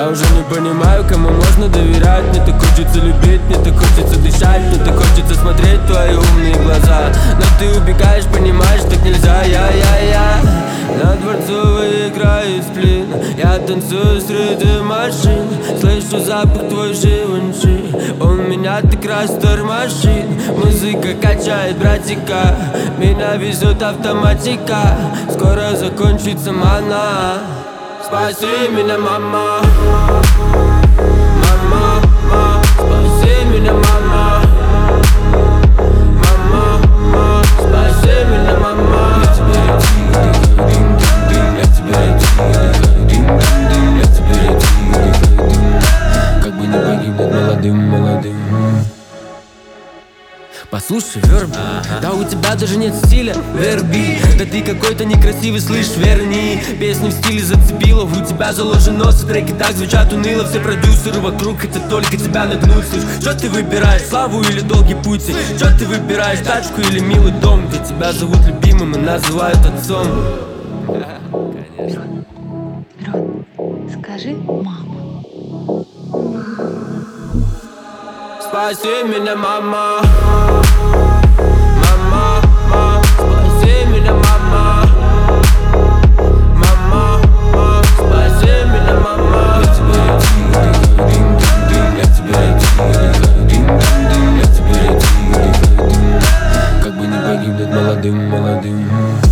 Я уже не понимаю, кому можно доверять. Мне так хочется любить, мне так хочется дышать, мне так хочется смотреть в твои умные глаза. Но ты убегаешь, понимаешь, так нельзя. Я на Дворцовой играю сплин. Я танцую среди машин, слышу запах твой Живанши. Он меня так растормошит. Музыка качает, братика, меня везет автоматика. Скоро закончится мана. Спаси меня, мама. Мама, мама, спаси меня, мама. Мама, мама, спаси меня, мама. Я тебе динг-динг-динг, я тебе динг-динг-динг, я тебе динг-динг-динг. Как бы не погибнуть молодым. Послушай, верби, да у тебя даже нет стиля, верби. Да ты какой-то некрасивый, слышь, верни. Песни в стиле зацепила, у тебя заложен нос, и треки так звучат уныло. Все продюсеры вокруг хотят только тебя нагнуть. Слышь, что ты выбираешь, славу или долгий путь? Что ты выбираешь, тачку или милый дом? Где тебя зовут любимым и называют отцом. Мирон, скажи мама. Спаси меня, мама. Мама, мама, спаси меня, мама. Мама, мама, спаси меня, мама. Я тебе динг-динг-динг, я тебе динг-динг-динг, я тебе динг-динг-динг. Как бы не погибнуть молодым.